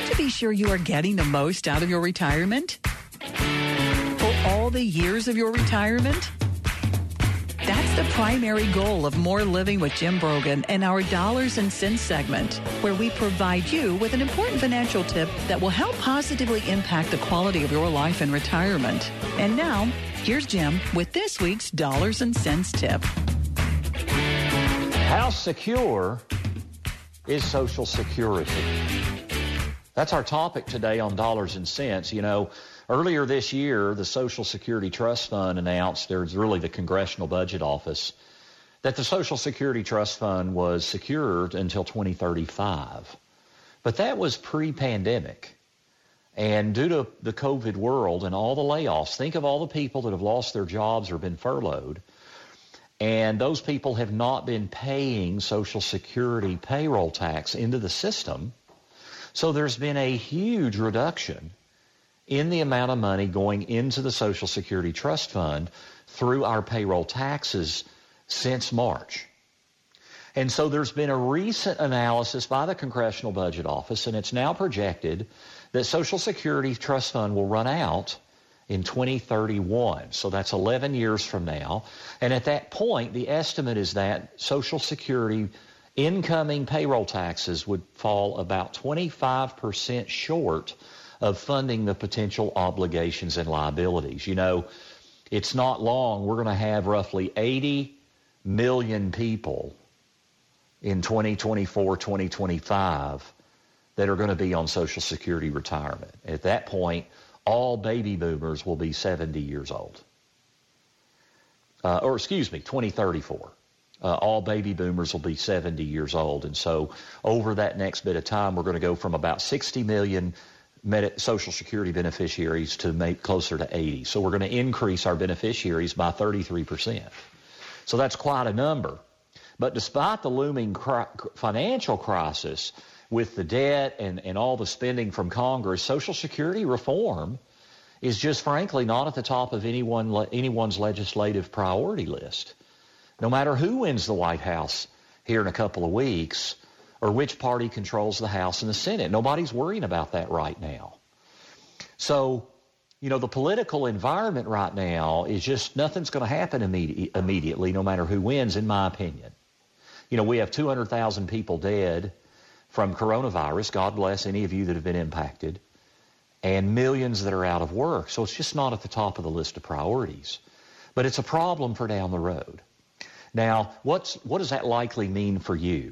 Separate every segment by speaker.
Speaker 1: to be sure you are getting the most out of your retirement? For all the years of your retirement? That's the primary goal of More Living with Jim Brogan and our Dollars and Cents segment, where we provide you with an important financial tip that will help positively impact the quality of your life in retirement. And now, here's Jim with this week's Dollars and Cents tip.
Speaker 2: How secure is Social Security? That's our topic today on Dollars and Cents. You know, earlier this year, the Social Security Trust Fund announced, there's really the Congressional Budget Office, that the Social Security Trust Fund was secured until 2035. But that was pre-pandemic. And due to the COVID world and all the layoffs, think of all the people that have lost their jobs or been furloughed. And those people have not been paying Social Security payroll tax into the system. So there's been a huge reduction in the amount of money going into the Social Security Trust Fund through our payroll taxes since March. And so there's been a recent analysis by the Congressional Budget Office, and it's now projected that Social Security Trust Fund will run out in 2031. So that's 11 years from now. And at that point, the estimate is that Social Security incoming payroll taxes would fall about 25% short of funding the potential obligations and liabilities. You know, it's not long. We're going to have roughly 80 million people in 2024, 2025 that are going to be on Social Security retirement. At that point, all baby boomers will be 70 years old. 2034. All baby boomers will be 70 years old. And so over that next bit of time, we're going to go from about 60 million Social Security beneficiaries to make closer to 80. So we're going to increase our beneficiaries by 33%. So that's quite a number. But despite the looming financial crisis with the debt and all the spending from Congress, Social Security reform is just frankly not at the top of anyone's legislative priority list. No matter who wins the White House here in a couple of weeks or which party controls the House and the Senate, nobody's worrying about that right now. So, you know, the political environment right now is just nothing's going to happen immediately, no matter who wins, in my opinion. You know, we have 200,000 people dead from coronavirus. God bless any of you that have been impacted. And millions that are out of work. So it's just not at the top of the list of priorities. But it's a problem for down the road. Now, what does that likely mean for you?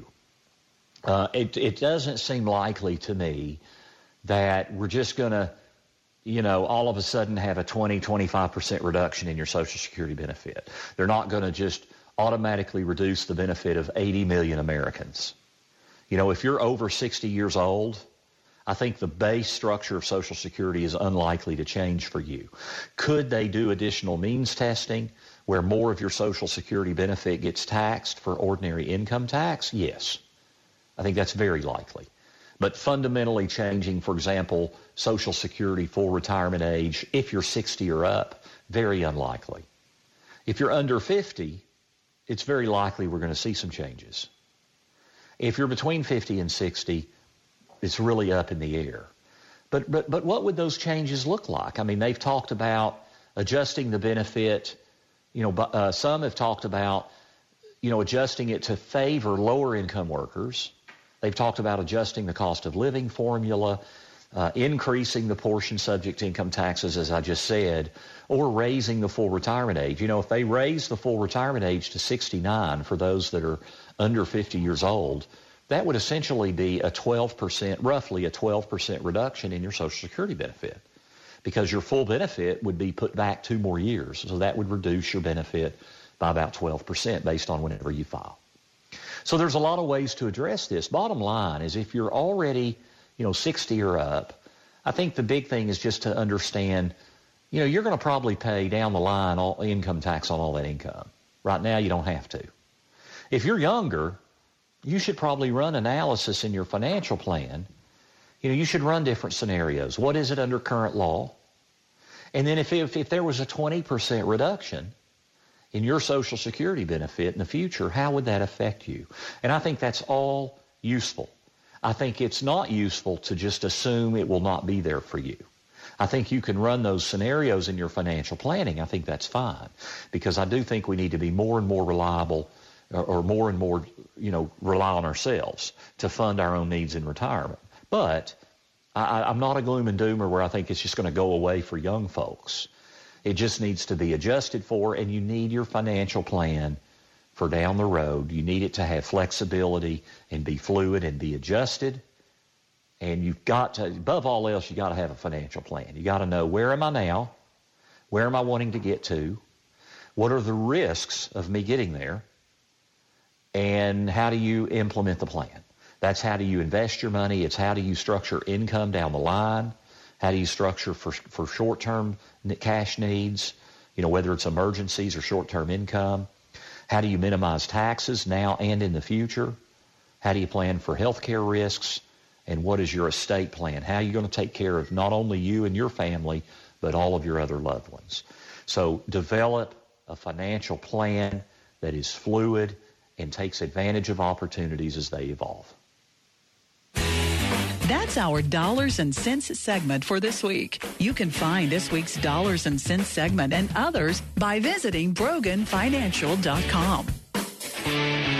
Speaker 2: It doesn't seem likely to me that we're just going to, you know, all of a sudden have a 25% reduction in your Social Security benefit. They're not going to just automatically reduce the benefit of 80 million Americans. You know, if you're over 60 years old, I think the base structure of Social Security is unlikely to change for you. Could they do additional means testing where more of your Social Security benefit gets taxed for ordinary income tax? Yes. I think that's very likely. But fundamentally changing, for example, Social Security full retirement age, if you're 60 or up, very unlikely. If you're under 50, it's very likely we're going to see some changes. If you're between 50 and 60, it's really up in the air. But what would those changes look like? I mean, they've talked about adjusting the benefit. You know, some have talked about, you know, adjusting it to favor lower income workers. They've talked about adjusting the cost of living formula, increasing the portion subject to income taxes, as I just said, or raising the full retirement age. You know, if they raise the full retirement age to 69 for those that are under 50 years old, that would essentially be roughly a 12% reduction in your Social Security benefit, because your full benefit would be put back 2 more years. So that would reduce your benefit by about 12% based on whenever you file. So there's a lot of ways to address this. Bottom line is, if you're already, 60 or up, I think the big thing is just to understand, you're going to probably pay down the line all income tax on all that income. Right now, you don't have to. If you're younger, you should probably run analysis in your financial plan. You should run different scenarios. What is it under current law? And then if there was a 20% reduction in your Social Security benefit in the future, how would that affect you? And I think that's all useful. I think it's not useful to just assume it will not be there for you. I think you can run those scenarios in your financial planning. I think that's fine, because I do think we need to be more and more reliable, or more and more, rely on ourselves to fund our own needs in retirement. But I'm not a gloom and doomer where I think it's just going to go away for young folks. It just needs to be adjusted for, and you need your financial plan for down the road. You need it to have flexibility and be fluid and be adjusted. And you've got to, above all else, you got to have a financial plan. You got to know, where am I now? Where am I wanting to get to? What are the risks of me getting there? And how do you implement the plan? That's how do you invest your money. It's how do you structure income down the line? How do you structure for short-term cash needs, whether it's emergencies or short-term income? How do you minimize taxes now and in the future? How do you plan for health care risks? And what is your estate plan? How are you going to take care of not only you and your family, but all of your other loved ones? So develop a financial plan that is fluid and takes advantage of opportunities as they evolve.
Speaker 1: That's our Dollars and Cents segment for this week. You can find this week's Dollars and Cents segment and others by visiting BroganFinancial.com.